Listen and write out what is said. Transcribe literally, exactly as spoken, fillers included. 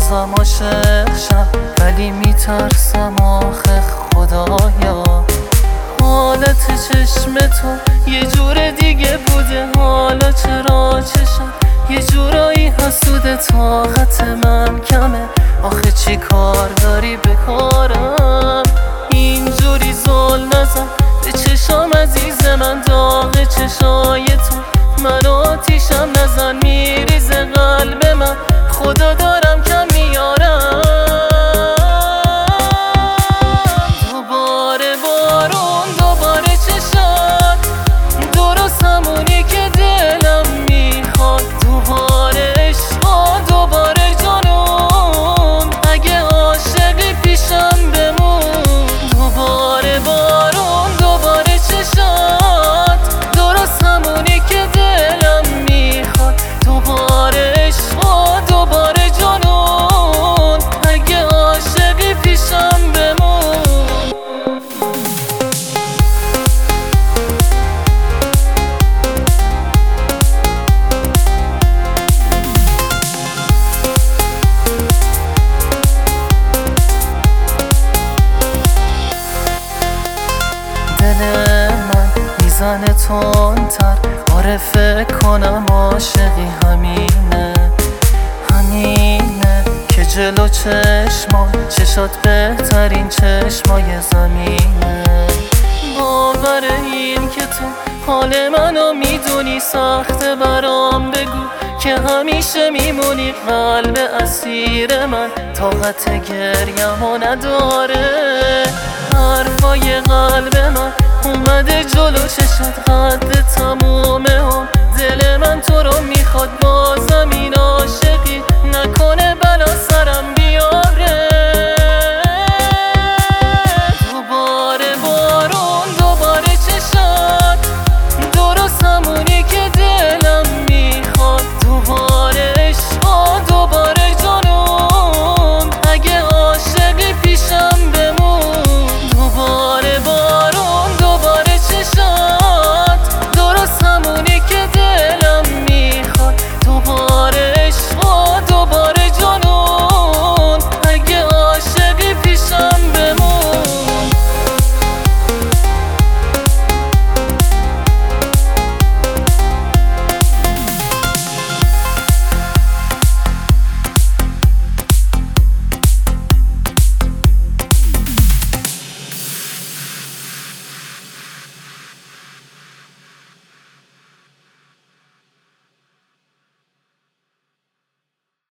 بازم عاشق شم ولی میترسم آخه خدایا. حالت چشم تو یه جور دیگه بوده، حالا چرا چشم یه جورایی حسوده. طاقت من کمه آخه چی کار داری به کارم؟ اینجوری زل نزن به چشام عزیز من، داغ چشای تو من آتیشم نزن. میریزه قلب من خدا دارم کم میارم. دوباره بارون دوباره چشات، درست همونی که دلم میخواد. دوباره عشقا دوباره جنون، اگه عاشقی پیشم بمون. دوباره بارون دوباره چشات، درست همونی که دلم میخواد. دوباره عشقا دوباره جنون، اگه عاشقی پیشم بمون. دل من میزنه تندتر، آره فکر کنم عاشقی همینه. همینه که جلو چشما چشات بهترین چشمای زمینه. باور این که تو حال منو میدونی سخته برام، بگو که همیشه میمونی. قلب اسیر من طاقت گریمو نداره، حرفای قلب من اومده جلو چشات. قد تمومه هم دل من تو رو میخواد، بازم این عاشق